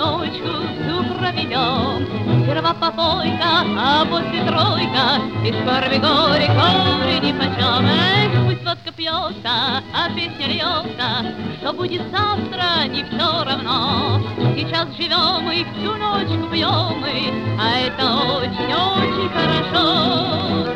ночку всю проведем. Сперва попойка, а после тройка, и скорби горе, горе нипочем. Эх, пусть водка пьется, а песня льется, что будет завтра, не все равно. Сейчас живем и всю ночку пьем мы, а это очень-очень хорошо.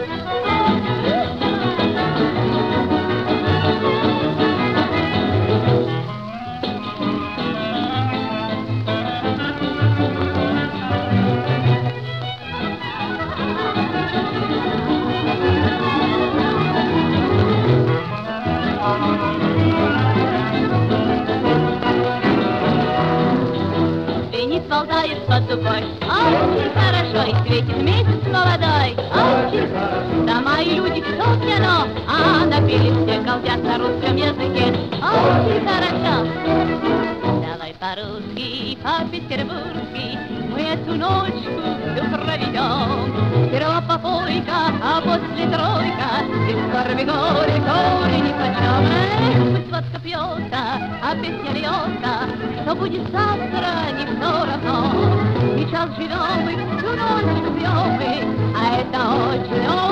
Болтаешь под дубой, очень хорошо, и светит месяц молодой, очень хорошо. Дома и люди все пьяно, а напились все, галдят на русском языке, очень хорошо. Давай по-русски, по-петербургски, мы эту ночку всю проведем. Сперва попойка, а после тройка, и скорби горе, горе нипочем. Эх, пусть водка пьется, а песня льется, что будет завтра, не все равно. Сейчас живем мы, всю ночь пьем мы, а это очень